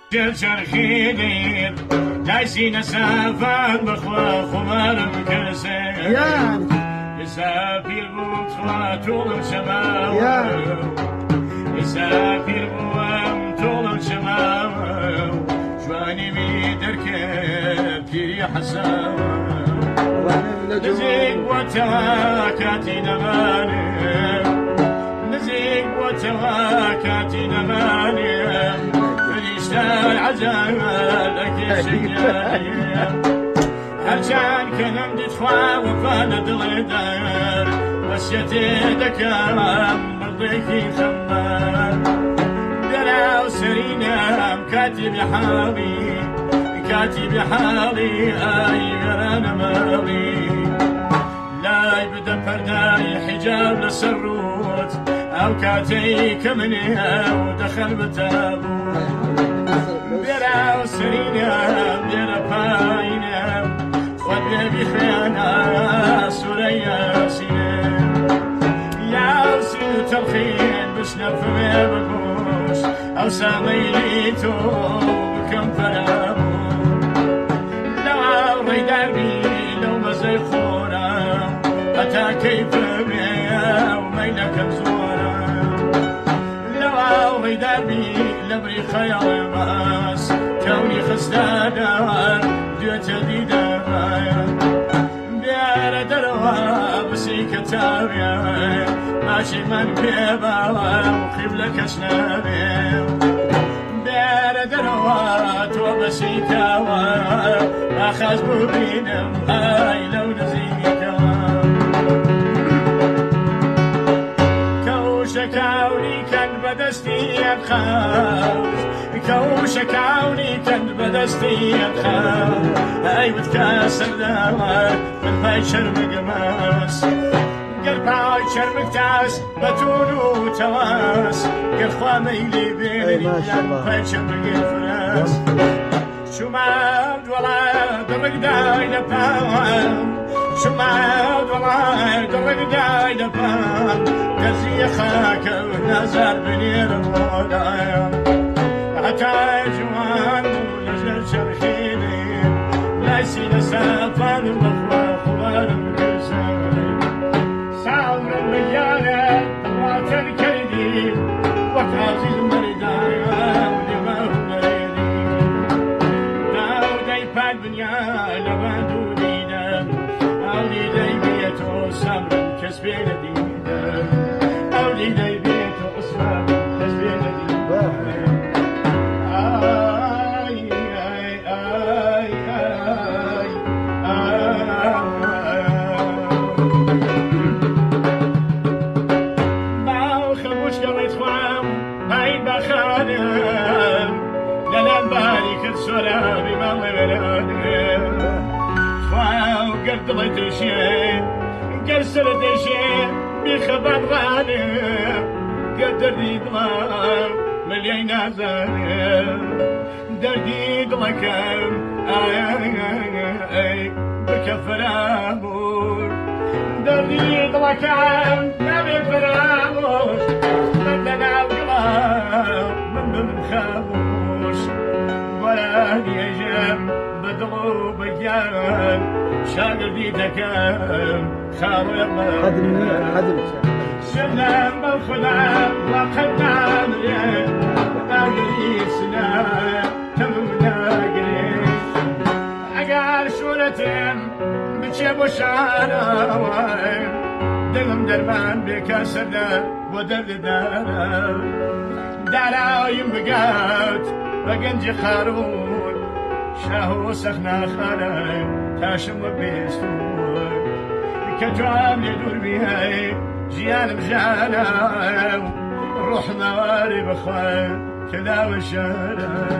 شرخيني دايسي نسافان بخوا خمار مكسر يسافر بوم طول الشمال يسافر بوم طول الشمال جواني بيدركب تيري حسام نزيق وتواكاتي نماني نزيق وتواكاتي نماني العجل شقايا هرجان كنم دفاع وفانا دلدار وسيتي دكام مرضيكي خمار دراو سرينا كاتب حالي كاتب حالي اي غرانا مالي لا يبدا برداي حجاب للسروت او كاتي كمنها ودخل بتابوت بيرا وسرينا بيرا باينا خذنا بخيانا سوريا سينا يا سيد تلخين بسنا في بقوش او ساميتو بكم فرامو لو ريدار بي لو مزي خورا اتا كيف بيا ومينك مزورا لو ريدار بي لبري خيال باس كوني خسدانا جوت ديدا بيار دروا بسيك تابيا ماشي من بيبا وخيب لك اشنابي بيار دروا تو بسيكا اخذ ببينم هاي لو نزيكا كوشكاوني كان بدستي الخاوش كوشكاوني كان بدستي الخاوش هاي بتكاسر دار من باي شربك ماس قلباي شربك تاس بتونو تواس قل خواميلي بيني باي شربك الفراس شو ماد ولا درق داي لباوام شو ماد ولا درق داي لباوام قزي خاك ونزل بنير المولاي حتى جوان ونزل شرخيني ليسي نسافر المخوى خوار مكسر سعر المليانة طوات الكيدي وكازي المردايا ولما هو مريدي داودي بالبنيان لبادو دينا أولي دي بيتو سمر كسبين دينا أولي دي بيتو أسمر كسبين دينا سلامي ما غيراني فاو قدرت شيء قسرت شيء بخبر غالي قدرت ضار مليين زاني درديد لكم اي بكفر امور درديد لكم بكفر امور بدنا وقلاب من خاموش ولا يجم بدغو بجان شاقر بيتك خارو يقبل سلام بالخدام وقدنا مريان ناقري سلام تمم ناقري اقال شولتين بتشيب وشعراوين دلم درمان بكاسر ودرد دارا ينبقات بقنج خارون شاهو سخنا خالاي تاشم بيستور كتوام يدور بيهاي جيان بجانا روح مواري بخوان كذا وشانا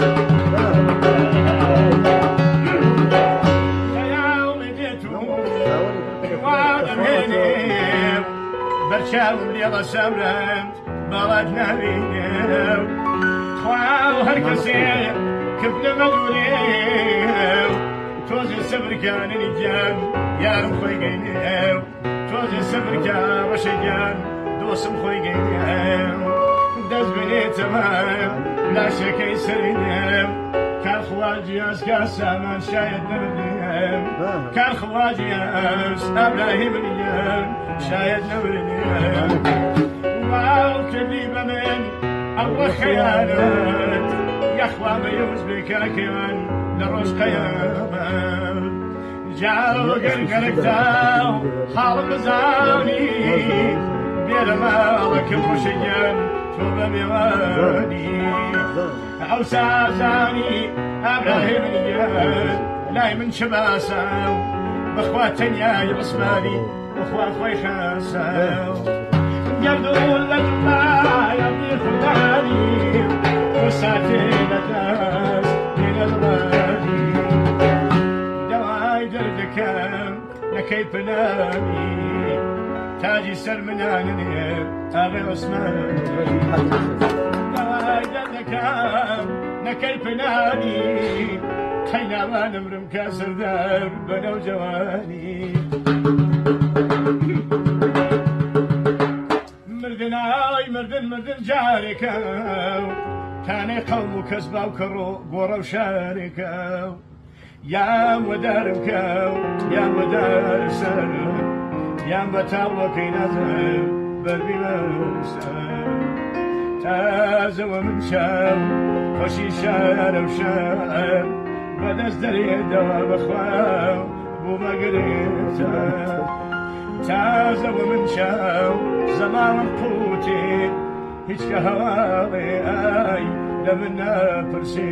خيال لقيتو وعدم هيني برشاوم ليلا سمرت بلدنا بينيو خواه هركسي كفل مدوليو توزي السفر كان نجان يارم خوي قينيو توزي السفر كان رشجان دوسم خوي قينيو دەست بێتەمە لاشەکەی سەرینێم کار خواجی ئەس کا سامان شاید نبردێم کار خواجی ئەس ئابراهی منیم شاید نبردێم واو کردی بە من ئەوە خەیانەت یەخوا بەیەوز بێکاکەوان لە ڕۆژ قەیامەت جاو گەرگەرەکدا حاڵم بزانی بێرە ماڵەکەم ڕۆژەیەم تۆ بە میێوانی ئەو سازانی ئابراهی منیان لای من چه باسە بەخوا تەنیای عوسمانی بەخوا خۆی خاسە گەردوون لە جوڵایە بیخودانی بۆ ساتێ لەدەست بێنە دڵانی دەوای دەردەکەم نەکەی پنانی تاجی سەر منانێ ئاغێ عوسمانی دەوای دەردەکەم نەکەی پنانی خەیناوانم کا سەردار بەنەو جوانی مردن جارێکە تانەی قەوم و کەس باوکە ڕۆ گۆڕە و شارێکە یان وەدارم کەو یان وەدار سەر یان بە تاوەکەی نازم بەربی بەسەر تازەوە من شەو خۆشی شارە و شار بەدەست دەرێدەوە بەخوا بوومە گرێتە تازەوە من شەو زەماوەم قوتێ هیچ کە هەواڵێ ئای لە من نەپرسێ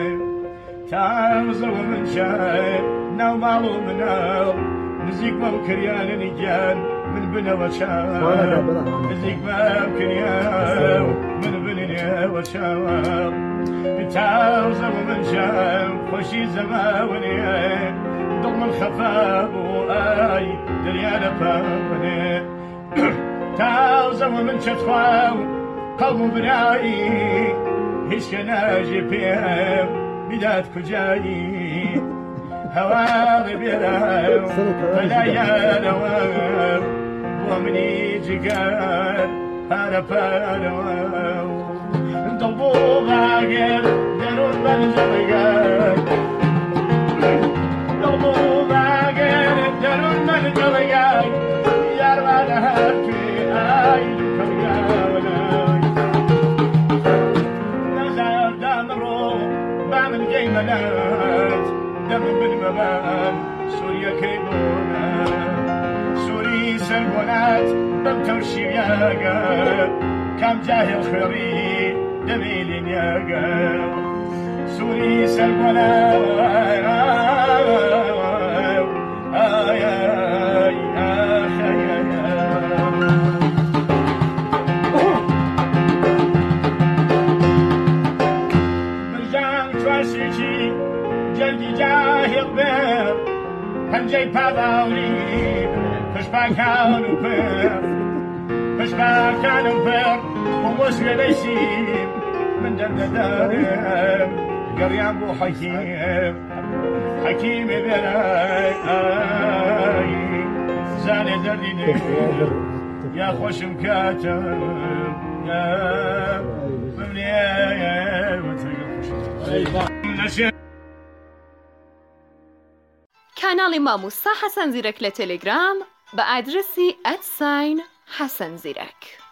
تازەوە من شەو ناو ماڵ و مناو نزیک بەو کریانەی گیان من بنەوە چاوە نزیک بەو کریاو من بنێوە چاوە تازەوە من شەو خۆشی زەماوەنێ دڵ من خەفا بوو ئای دەریا لە پاوەنێ تازەوە من چەتخوا و قەوم و برایی هیچ کە ناژێ پێم بیدات کوجایی هەواڵێ بێرە بەلایانەوە بۆ منی جگەر پارە پارەوە دڵ بۆ باگێر دەرون بەرجەڵگەر دڵ بۆ باگێر دەرون بەرجەڵگەر یاروانە هەرکوێ ئای دووکەڵگاوەنای نەزار دامڕۆ با من گەیمەنات دەمن بنمەبان سووریەکەی بۆنات سووری سەربۆنات بەم تەوشیریاگە کام جاهێڵ خوێڕی دەمێلی نیاگە سووری سەربۆنات جلدی جاهل بر پنجه پاوری پشپاکان و پر پشپاکان و پر و وصل لیسیم من دردارم گریان بو حکیم برای زانه دردی نیم یا خوشم کاتم یا ممنیه کانال مامۆستا حەسەن زیرەک لە تەلەگرام بە ئادرسی @حەسەن زیرەک.